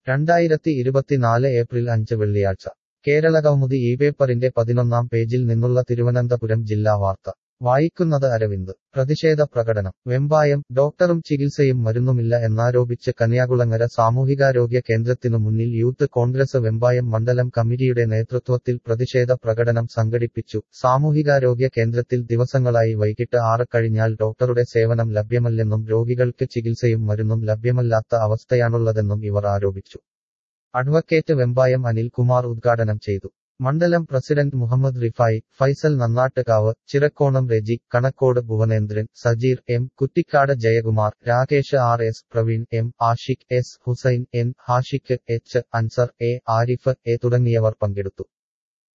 2024 April 5 വെള്ളിയാഴ്ച കേരളകൗമുദി ഈ പേപ്പറിന്റെ 11-ാം പേജിൽ നിന്നുള്ള തിരുവനന്തപുരം ജില്ലാ വാർത്ത വായിക്കുന്നത് അരവിന്ദ്. പ്രതിഷേധ പ്രകടനം. വെമ്പായം ഡോക്ടറും ചികിത്സയും മരുന്നുമില്ല എന്നാരോപിച്ച് കന്യാകുളങ്ങര സാമൂഹികാരോഗ്യ കേന്ദ്രത്തിനു മുന്നിൽ യൂത്ത് കോൺഗ്രസ് വെമ്പായം മണ്ഡലം കമ്മിറ്റിയുടെ നേതൃത്വത്തിൽ പ്രതിഷേധ പ്രകടനം സംഘടിപ്പിച്ചു. സാമൂഹികാരോഗ്യ കേന്ദ്രത്തിൽ ദിവസങ്ങളായി വൈകിട്ട് 6 കഴിഞ്ഞാൽ ഡോക്ടറുടെ സേവനം ലഭ്യമല്ലെന്നും രോഗികൾക്ക് ചികിത്സയും മരുന്നും ലഭ്യമല്ലാത്ത അവസ്ഥയാണുള്ളതെന്നും ഇവർ ആരോപിച്ചു. അഡ്വക്കേറ്റ് വെമ്പായം അനിൽകുമാർ ഉദ്ഘാടനം ചെയ്തു. മണ്ഡലം president Muhammad Rifai, Faisal Nannattukavu, Chirakkonam Reji, Kanakkode Bhuvanendran, Sajeer M, Kuttikkad Jayakumar, Rakesh R S, Praveen M, Ashiq S, Hussain N, Hashiq H, Ansar A, Arif A തുടങ്ങിയവർ പങ്കെടുത്തു.